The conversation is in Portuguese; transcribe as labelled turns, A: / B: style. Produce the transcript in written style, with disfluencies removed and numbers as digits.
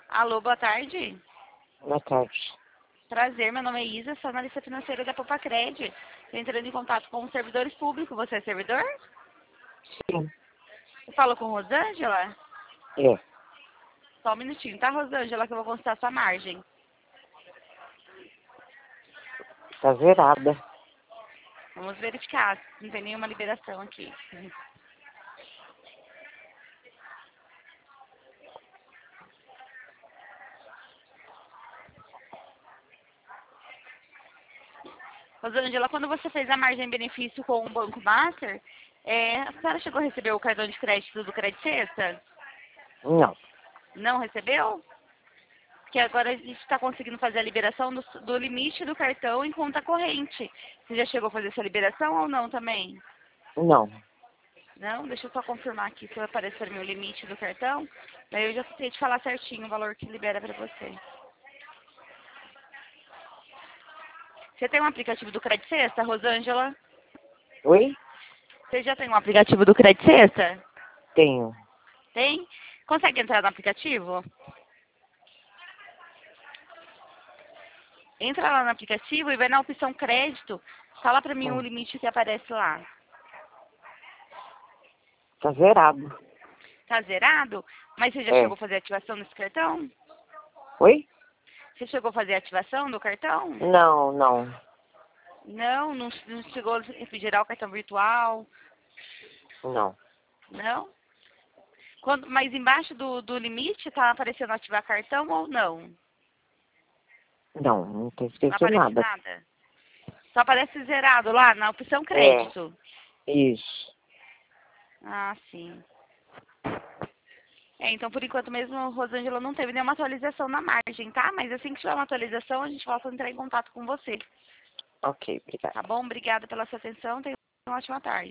A: Alô, boa tarde.
B: Boa tarde.
A: Prazer, meu nome é Isa, sou analista financeira da Popacred. Estou entrando em contato com os servidores públicos. Você é servidor?
B: Sim.
A: Eu falo com Rosângela?
B: É.
A: Só um minutinho, tá, Rosângela, que eu vou consultar sua margem.
B: Tá zerada.
A: Vamos verificar, não tem nenhuma liberação aqui. Rosângela, quando você fez a margem benefício com o Banco Master, a senhora chegou a receber o cartão de crédito do Credit Sexta?
B: Não.
A: Não recebeu? Porque agora a gente está conseguindo fazer a liberação do limite do cartão em conta corrente. Você já chegou a fazer essa liberação ou não também?
B: Não.
A: Não? Deixa eu só confirmar aqui se vai aparecer para mim o limite do cartão. Daí eu já sei te falar certinho o valor que libera para você. Você tem um aplicativo do Credit Sexta, Rosângela?
B: Oi?
A: Você já tem um aplicativo do Credit Sexta?
B: Tenho.
A: Tem? Consegue entrar no aplicativo? Entra lá no aplicativo e vai na opção crédito. Fala para mim o limite que aparece lá.
B: Tá zerado.
A: Tá zerado? Mas você já
B: É.
A: chegou a fazer ativação desse cartão?
B: Oi?
A: Você chegou a fazer ativação do cartão?
B: Não, não.
A: Não chegou a gerar o cartão virtual?
B: Não.
A: Não? Mas embaixo do limite tá aparecendo ativar cartão ou não?
B: Não tá
A: Não
B: escrito
A: aparece
B: nada.
A: nada? Só aparece zerado lá na opção
B: É.
A: crédito.
B: Isso.
A: Ah, sim. Então por enquanto mesmo, Rosângela, não teve nenhuma atualização na margem, tá? Mas assim que tiver uma atualização, a gente volta a entrar em contato com você.
B: Ok, obrigada.
A: Tá bom? Obrigada pela sua atenção. Tenha uma ótima tarde.